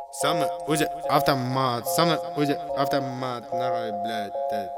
Самый Узи автомат, самый Узи автомат, нахуй, блядь.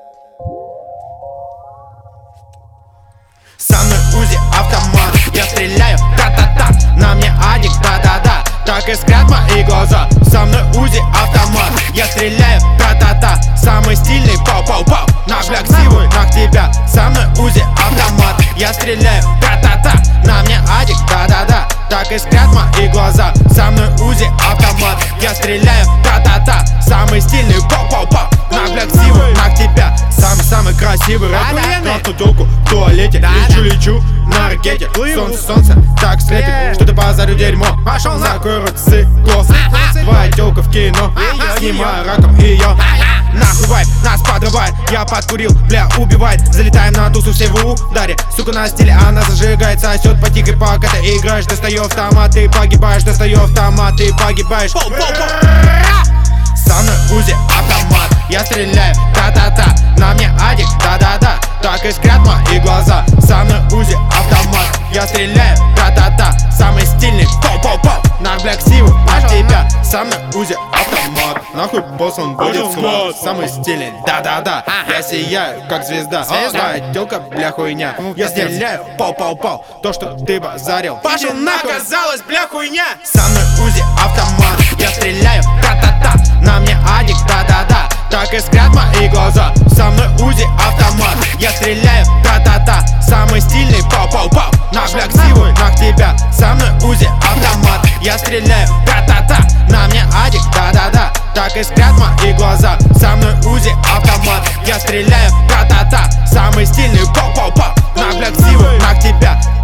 Самый Узи автомат, я стреляю, та-та-та, на мне адик, да-да-да, так искрят мои глаза. Самый Узи автомат, я стреляю, та-та-та, самый стильный, пау-пау-пау, на бляксивую, на тебя. Самый Узи автомат, я стреляю, та-та-та, на мне адик, да-да-да, так искрят мои глаза. Самый Узи автомат, я стреляю, та-та-та, самый стильный, пау-пау-пау, на бляксивую, на тебя. Самый красивый рэпер, красную тёлку в туалете. Лечу на ракете, солнце так слепит, что ты базарю дерьмо. Закрой рот сыкло, твоя тёлка в кино, снимаю раком её. Нахуй вайп, нас подрывает, я подкурил, бля, убивает. Залетаем на тусу, все в ударе, сука на стиле, она зажигает, сосёт по тикой, пока ты играешь. Достаю автомат, ты погибаешь, достаю автомат, ты погибаешь. Самый Узи автомат, я стреляю, та-та-та, на мне адик, да-да-да, так искрят мои глаза. Самый Узи автомат, я стреляю, та-та-та, самый стильный, пау-пау-пау, на бляксиву, на тебя. Самый Узи автомат, нахуй босс он будет склад. Самый стильный, да-да-да, я сияю, как звезда. Твоя тёлка, бля, хуйня, я стреляю, пау-пау-пау, то, что ты базарил, пошел нахуй, оказалось, бля, хуйня. Самый Узи автомат, я стреляю, та-та-та, на мне адик, да-да-да, так искрят мои глаза. Самый Узи автомат, я стреляю, та-та-та, самый стильный, пау-пау-пау, на бляксивую, на тебя. Самый Узи автомат, я стреляю, та-та-та, на мне адик, да-да-да, так искрят мои глаза. Самый Узи автомат, я стреляю, та-та-та, самый стильный, пау-пау-пау, на бляксивую, на тебя.